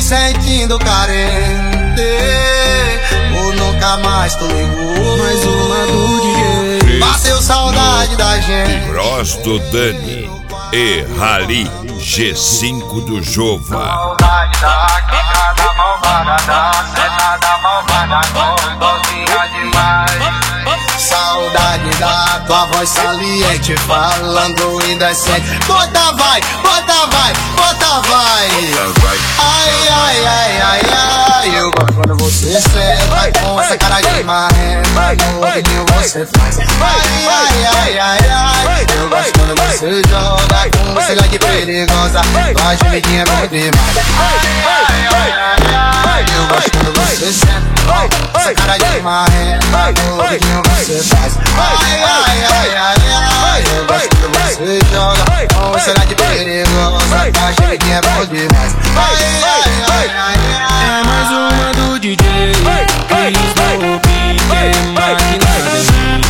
sentindo carente, ou nunca mais tu ligou. Mais uma do DJ. Bateu saudade da gente. Bros do Dani e Rally G5 do Jova. Saudade da malvada, da sentada malvada, gostosinha demais. Saudade da tua voz saliente, falando indecente. Bota vai, bota vai, bota vai. Ai, ai, ai, ai, ai. Eu gosto quando você senta com essa cara de marrenta. No vídeo você faz. Ai, ai, ai, ai, ai. Eu gosto quando você joga com essa cara de perigosa. Tua gemidinha é bom demais. Ai, ai, ai, ai, ai. Eu gosto quando você senta com essa cara de marrenta. No vídeo você faz. Ai, ai, ai, ai, ai. Eu gosto quando você joga com essa cara de perigosa. Tua gemidinha é bom demais. Ai, ai, ai, ai, ai. É mais uma do DJ. Cris no beat, maquinada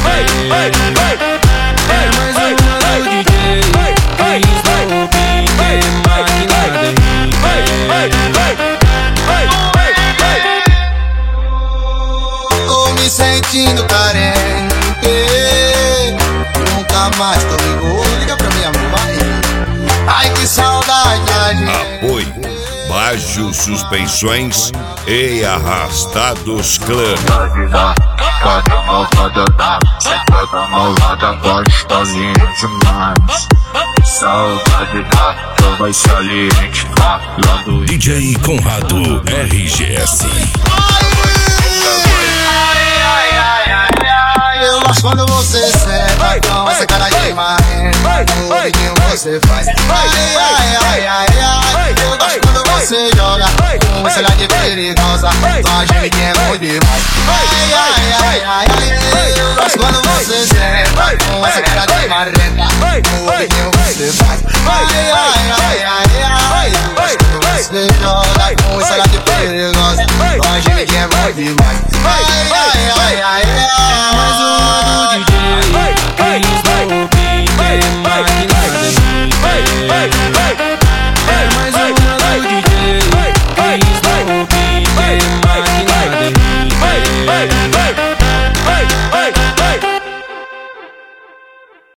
É mais uma do DJ. Cris no beat, maquinada Tô me sentindo carente, nunca mais tô ligou. Liga pra minha mãe. Ai, que saudade da gente. Apoio Baixo Suspensões e Arrastados Clã. Cada malvada, gostosinha demais. Saudade da tua voz saliente, falando DJ Conrado RGS. Eu gosto quando você senta com essa cara de marrenta. No vídeo você faz. Ai, ai, ai, ai, ai. Eu gosto quando você joga com essa cara de perigosa. Tua gemidinha é bom demais. Ai, ai, ai, ai, ai. Eu gosto quando você senta com essa cara de marrenta. No vídeo você faz. Ai, ai, ai, ai, ai. Eu gosto quando você joga com essa cara de perigosa. Tua gemidinha é bom demais. Ai, ai.